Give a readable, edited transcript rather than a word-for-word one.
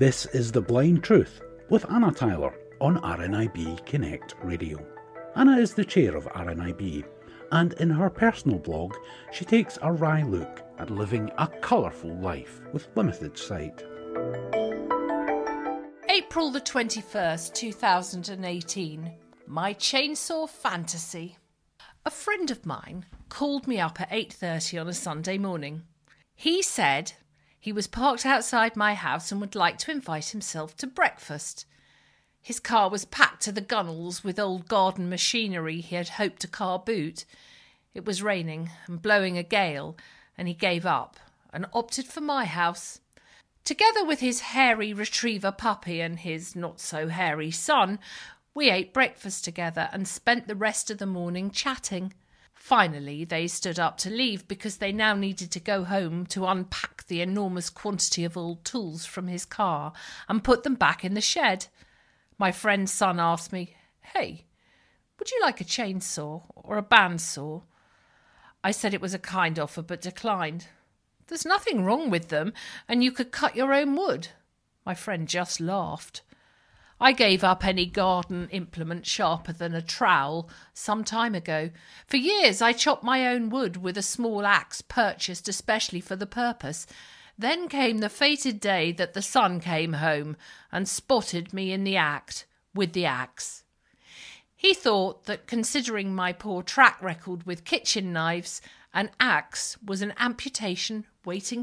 This is The Blind Truth with Anna Tyler on RNIB Connect Radio. Anna is the chair of RNIB, and in her personal blog, she takes a wry look at living a colourful life with limited sight. April the 21st, 2018. My chainsaw fantasy. A friend of mine called me up at 8:30 on a Sunday morning. He said he was parked outside my house and would like to invite himself to breakfast. His car was packed to the gunnels with old garden machinery he had hoped to car boot. It was raining and blowing a gale, and he gave up and opted for my house. Together with his hairy retriever puppy and his not-so-hairy son, we ate breakfast together and spent the rest of the morning chatting. Finally, they stood up to leave because they now needed to go home to unpack the enormous quantity of old tools from his car and put them back in the shed. My friend's son asked me, "Hey, would you like a chainsaw or a bandsaw?" I said it was a kind offer but declined. "There's nothing wrong with them, and you could cut your own wood." My friend just laughed. I gave up any garden implement sharper than a trowel some time ago. For years I chopped my own wood with a small axe purchased especially for the purpose. Then came the fated day that the son came home and spotted me in the act with the axe. He thought that, considering my poor track record with kitchen knives, an axe was an amputation waiting